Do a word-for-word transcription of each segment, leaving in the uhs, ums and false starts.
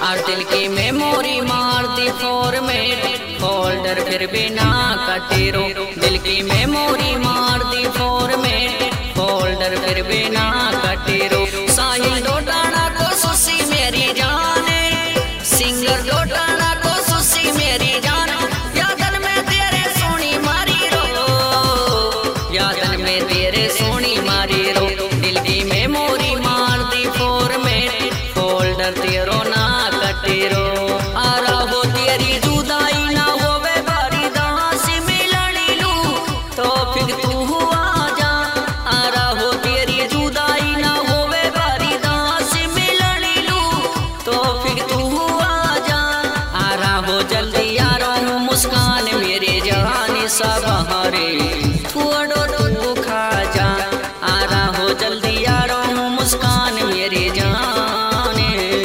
और दिल की मेमोरी मार दी फॉर्मेट, फोल्डर फिर भी ना कटेरो। दिल की मेमोरी मार दी फॉर्मेट, फोल्डर फिर भी ना कटेरो। साहिल डोटाना को सुसी मेरी जाने, सिंगर डोटाना को सुसी मेरी जान। यादन में तेरे सोनी मारी रो, यादन में तेरे सोनी मारी रो। दिल की मेमोरी मार दी फॉर्मेट, फोल्डर तेरो ना कटेरो। आरा हो तेरी जुदाई ना होवे बारी दासी मिलनी लू, तो फिर तू हुआ जा। आरा हो तेरी जुदाई ना होवे बारी दासी मिलनी लू, तो फिर तू हुआ जा। आरा हो जल्दी यारो मुस्कान मेरे जान सब हरे, थोड़ो तू खा जा। आरा हो जल्दी यारो मुस्कान मेरे जाने।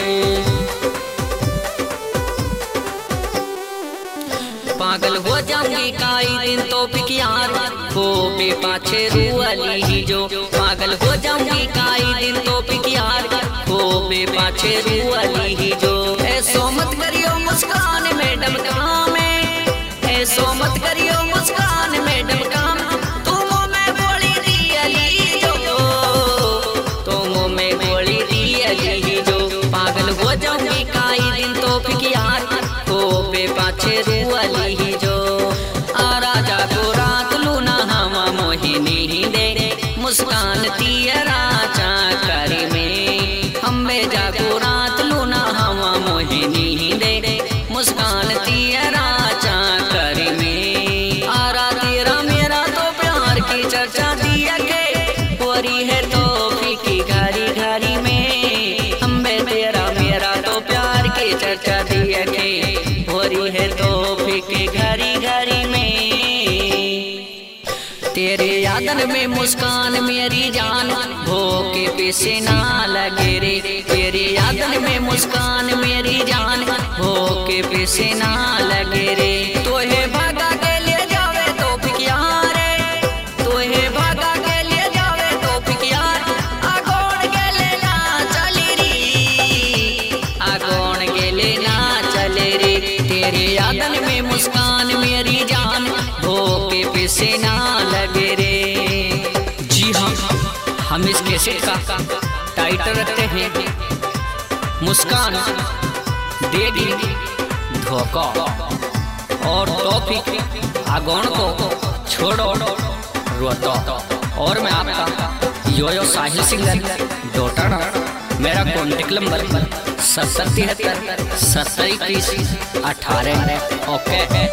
पागल हो जाऊंगी काई दिन तो पिक यार, हो बे पाछे रुअली ही जो। पागल हो जाऊंगी काई दिन तो पिक यार, हो बे पाछे रुअली ही जो। ऐसो मत करियो मुस्कान मैडम काम, ऐसो मत करियो मुस्कान मैडम काम। तुम में गोली दियली जो, तुम में गोली दियली जो। पागल हो जाऊंगी काई दिन तो पिक यार, हो बे पाछे रुअली ही जो। आ राजा को रात लूना हवा मोहिनी दे, मुस्कान तियरा चाकरी में। हम्बे जागो रात लूना हवा मोहिनी दे, मुस्कान तियरा चाकरी में। आरा तेरा मेरा तो प्यार की चर्चा दिया के, पूरी है तो फीकी घरी घरी में। हम्बे तेरा मेरा तो प्यार की चर्चा दिया के, पूरी है तो फीकी घरी घरी में। तेरे यादन में मुस्कान मेरी जान, हो के पीछे ना लगे रे। तेरे यादन में मुस्कान मेरी जान, हो के पीछे ना लगे रे। तो है भागा के ले जावे तो फिक्यार, तो है भागा के ले जावे तो फिक्यार। आगोन के ले ना चली री, आगोन के ले ना चले रे। तेरे यादन में मुस्कान मेरी जान, हो के पीछे ना लगे रे। जी हाँ, हम इस कैसेट का टाइटल रखते हैं मुस्कान देगी धोखा, और टॉपिक आगोन को छोड़ो रोतो। और मैं आपका योयो साहिल सिंगर डोटाना। मेरा कॉन्टेक्ट नंबर सत्तर तिहत्तर सत्तर इक्कीस अठारह। ओके।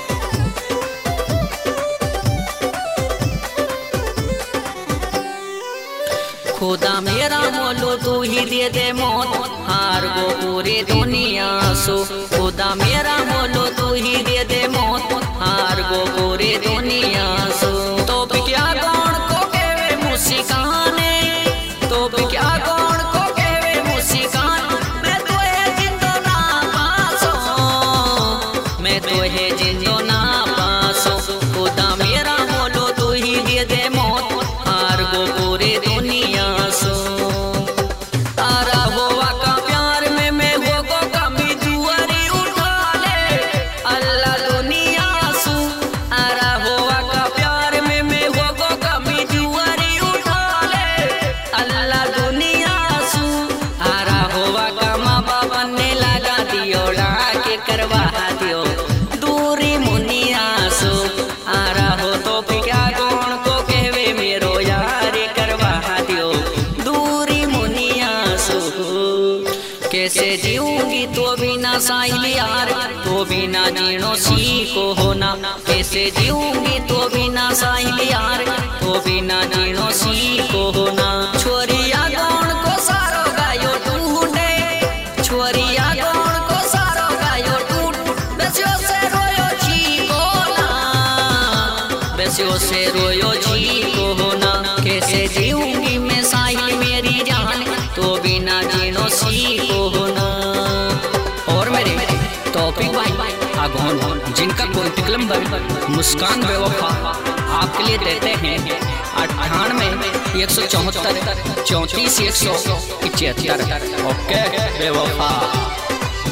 खुदा मेरा मोलो तू ही दे दे मौत, हार गो पूरी दुनिया सो। खुदा मेरा मोलो तू ही दे दे मौत, हार गो पूरी दुनिया सो। तो भी क्या कौन को कहवे मुस्काने, तो भी क्या कौन को कहवे मुस्कान। मैं तो है जिंदो ना पासो, मैं तो है जिंदो ना पासो। खुदा मेरा मोलो तू ही दे दे मौत, हार गो पूरी दुनिया सो। तारा होवा का प्यार में मैं हो को कमी जुआरी उठा ले, अल्लाह दुनिया सू। तारा होवा का प्यार में मैं हो को कमी जुआरी उठा ले, अल्लाह दुनिया सू। तारा होवा का माँ बाप ने लगा दियो, के करवा दियो दूरी मुनिया सू। तारा हो तो क्या कौन को कहवे मेरो यार, करवा दियो दूरी मुनिया सू। कैसे जीऊंगी तो बिना साहिल यार, तो बिना जीनो सीखो होना। कैसे जीऊंगी तो बिना साहिल यार, तो बिना जीनो सीखो होना। छोरिया कौन को सारो गायो ढूंढे, छोरिया कौन को सारो गायो ढूंढ। बेसियो से रोयो चीको ना, बेसियो से रोयो चीको होना। कैसे जीऊंगी मैं साहिल मेरी जान, तो बिना जीनो सीखो होना। और मेरे टॉपिक भाई आगोन, जिनका कॉन्टेक्ट नंबर मुस्कान बेवफा आपके लिए देते हैं अट्ठानवे एक सौ चौहत्तर चौंतीस एक सौ पचहत्तर। ओके बेवफा।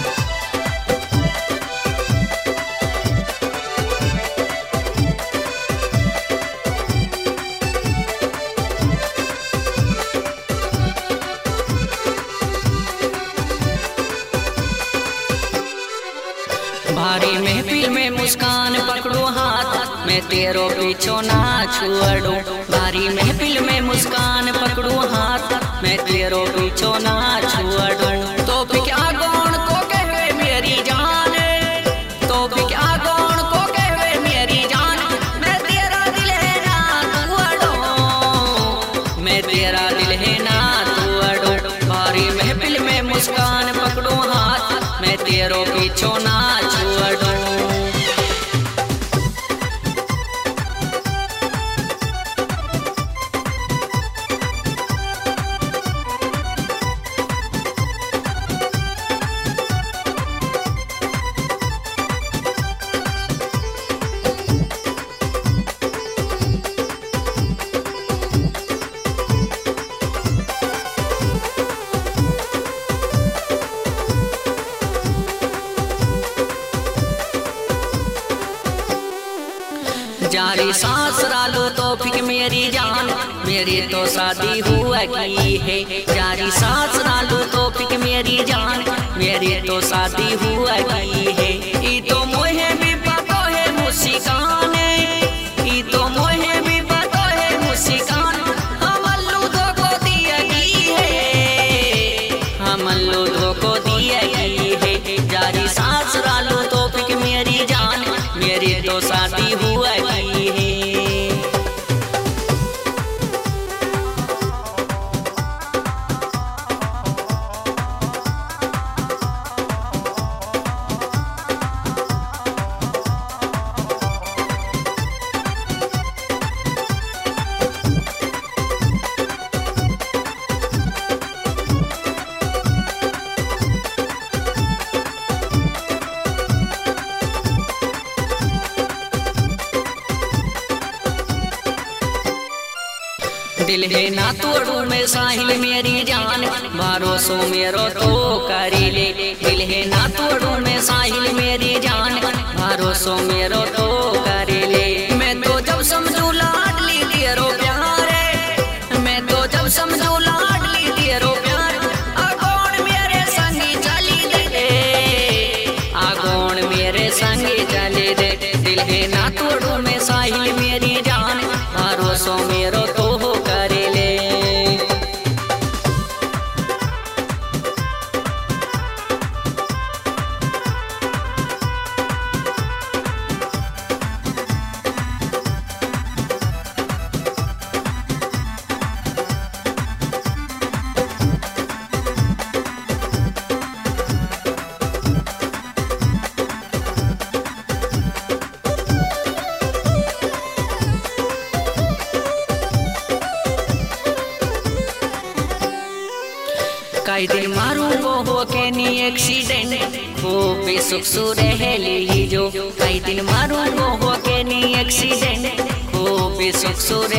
में मुस्कान पकड़ू हाथ, मैं तेरो पीछो ना छोड़ू। बारी महफिल में मुस्कान पकड़ू हाथ, मैं तेरो पीछो ना छोड़ू। तो फिर क्या कौन को कहवे मेरी जान, तो फिर क्या कौन को कहवे मेरी जान, मैं तेरा दिल है ना तोड़ो, मैं तेरा दिल है ना तोड़ो। बारी महफिल में मुस्कान पकड़ू हाथ, मैं तेरो पीछो ना छोड़ू। जारी सांस डालो तो फिर मेरी जान, मेरी तो शादी हुआ की है। जारी सांस डालो तो फिर मेरी जान, मेरी तो शादी हुआ की है। ई तो मोहे भी पता है मुस्कान, ई तो मोहे भी पता है मुस्कान, हम लूधो को दिया की है, हम लूधो को दिया की है। जारी सांस डालो तो फिर मेरी जान, मेरी तो शादी हुआ की है। दिल है ना तोड़ू मैं साहिल मेरी जान, भरोसो मेरो तो करी ले। दिल है ना तोड़ू मैं साहिल मेरी जान, भरोसो मेरो तो करी ले। मैं तो जब समझू लाडली तेरो प्यार, मैं तो जब समझू लाडली तेरो प्यार, आगोन मेरे संगी चली दे, आगोन मेरे संगी चली दे। दिल है ना तोड़ू मैं साहिल मेरी जान, भरोसो मेरो तो कई दिन मारू वो हो के नी एक्सीडेंट, खूब सुख सुरहली जो। कई दिन मारू वो हो के नी एक्सीडेंट, खूब सुख सुरहली